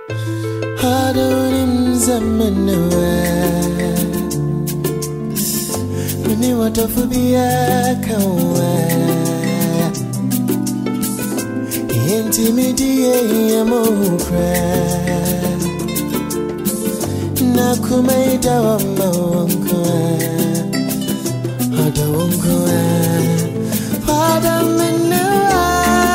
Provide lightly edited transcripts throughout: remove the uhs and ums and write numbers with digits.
Hadonim zamenewa Mini watafubia kawa Intimidie ya mokra Nakumaida wa mawangwa Hadawangwa Hadamenewa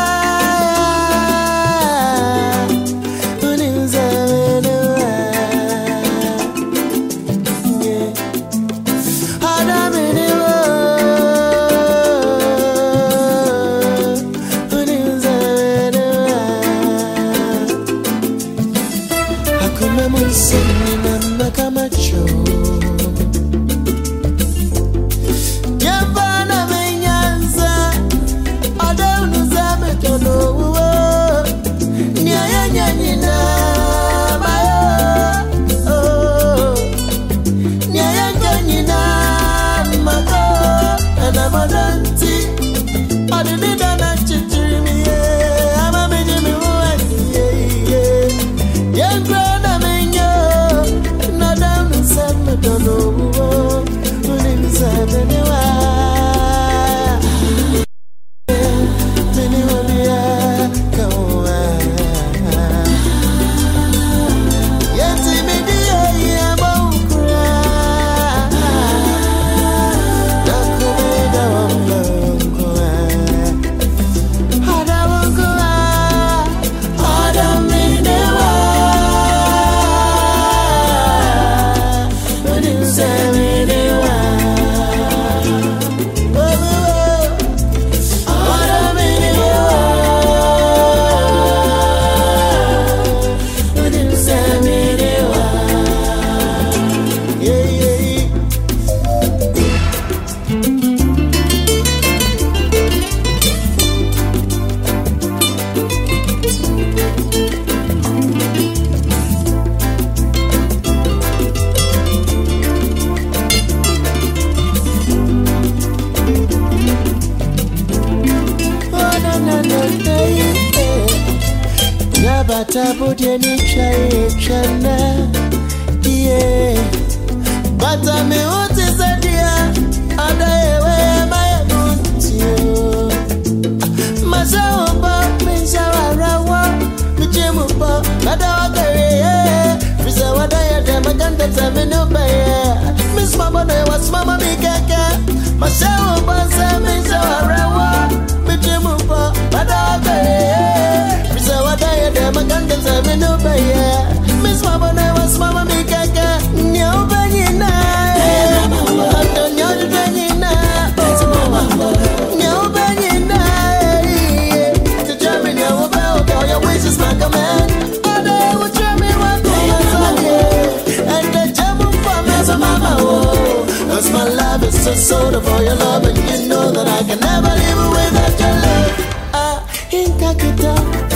Soda for your love, and you know that I can never live without your love. Inkakita,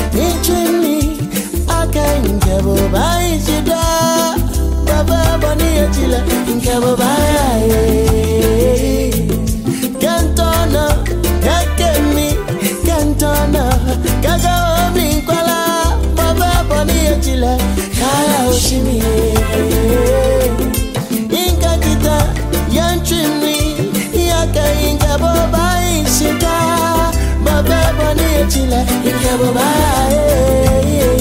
inchini, akankebo bai chida, baba bani achila, inkebo bai. Kantona, kakemi, kantona, kagaomi kwala, baba bani achila, kaya oshimi. Inkakita, yanchini. Inga boba ishita, baba bani chile. Inga boba.